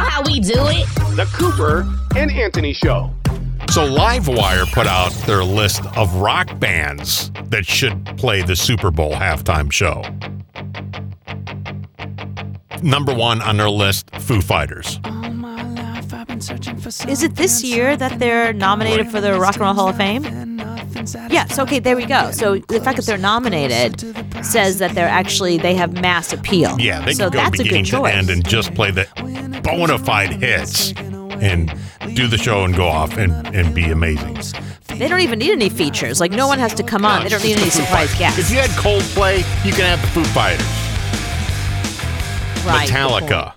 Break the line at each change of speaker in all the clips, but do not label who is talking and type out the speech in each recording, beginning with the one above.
how we do it.
The Cooper and Anthony Show.
So Livewire put out their list of rock bands that should play the Super Bowl halftime show. Number one on their list, Foo Fighters.
Is it this year that they're nominated for the Rock and Roll Hall of Fame? Yes, okay, there we go. So the fact that they're nominated says that they have mass appeal.
Yeah, they
so
could go
that's
beginning
a good
to
choice.
end and just play the bona fide hits and do the show and go off and be amazing.
They don't even need any features. Like, no one has to come on. They don't need any surprise guests.
If you had Coldplay, you can have the Foo Fighters.
Right,
Metallica.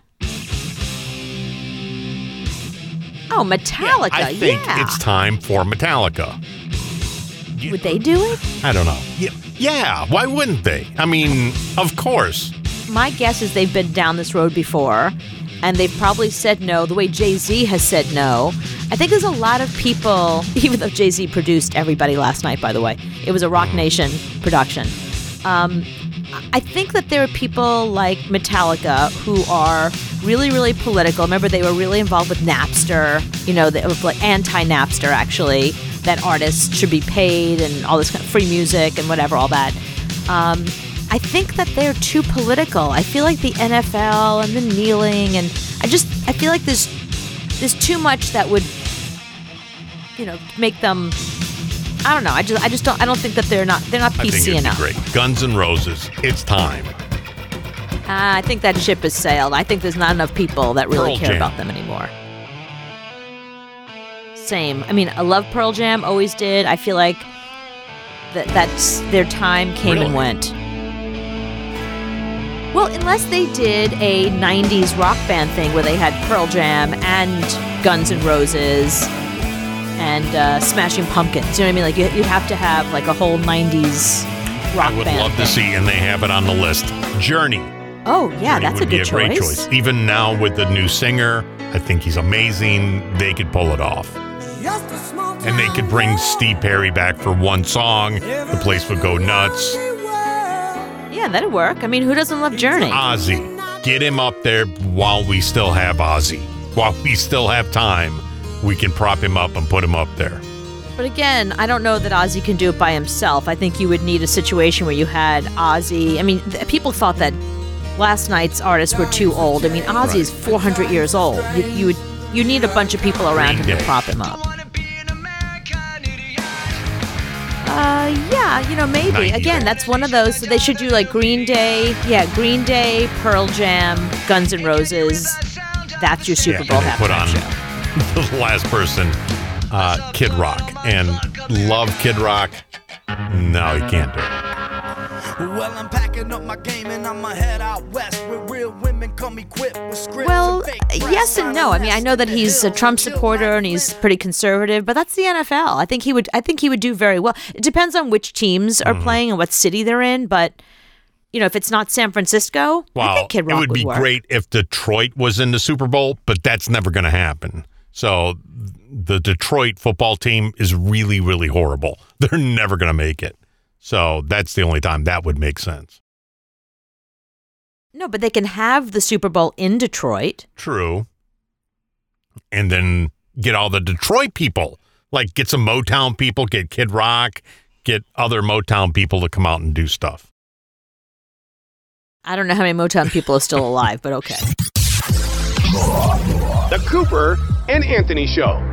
Oh, Metallica,
Yeah, I think it's time for Metallica.
Would they do it?
I don't know. Yeah, why wouldn't they? I mean, of course.
My guess is they've been down this road before, and they've probably said no the way Jay-Z has said no. I think there's a lot of people, even though Jay-Z produced everybody last night, by the way. It was a Rock Nation production. I think that there are people like Metallica who are really, really political. Remember, they were really involved with Napster, they were like anti-Napster, actually, that artists should be paid and all this kind of free music and whatever, all that. I think that they're too political. I feel like the NFL and the kneeling, and I feel like there's too much that would, make them. I don't know. I don't think that they're not PC enough.
Great. Guns N' Roses. It's time.
I think that ship has sailed. I think there's not enough people that really care about them anymore. Same. I mean, I love Pearl Jam. Always did. I feel like that's their time came and went. Well, unless they did a 90s rock band thing where they had Pearl Jam and Guns N' Roses and Smashing Pumpkins. You know what I mean? Like, you'd have to have, like, a whole 90s rock band.
I would love to see, and they have it on the list, Journey.
Oh, yeah,
Journey
that's a good choice.
Great choice. Even now with the new singer, I think he's amazing. They could pull it off. And they could bring Steve Perry back for one song. The place would go nuts.
Yeah, that'd work. I mean, who doesn't love Journey?
Ozzy. Get him up there while we still have Ozzy. While we still have time, we can prop him up and put him up there.
But again, I don't know that Ozzy can do it by himself. I think you would need a situation where you had Ozzy. I mean, people thought that last night's artists were too old. I mean, Ozzy is 400 years old. You need a bunch of people around him to prop him up. Yeah, maybe.
90.
Again, that's one of those. So they should do like Green Day. Yeah, Green Day, Pearl Jam, Guns N' Roses. That's your Super Bowl halftime show.
The last person, Kid Rock. And love Kid Rock. No, you can't do it.
Well, I'm packing up my game and I'ma head out west where real women come equipped with scripts.
Well, yes and no. I mean, I know that he's a Trump supporter and he's pretty conservative, but that's the NFL. I think he would do very well. It depends on which teams are playing and what city they're in, but if it's not San Francisco, I think Kid Rock
it would be
work.
great if Detroit was in the Super Bowl, but that's never going to happen. So the Detroit football team is really, really horrible. They're never going to make it. So that's the only time that would make sense.
No, but they can have the Super Bowl in Detroit.
True. And then get all the Detroit people. Like, get some Motown people, get Kid Rock, get other Motown people to come out and do stuff.
I don't know how many Motown people are still alive, but okay.
The Cooper and Anthony Show.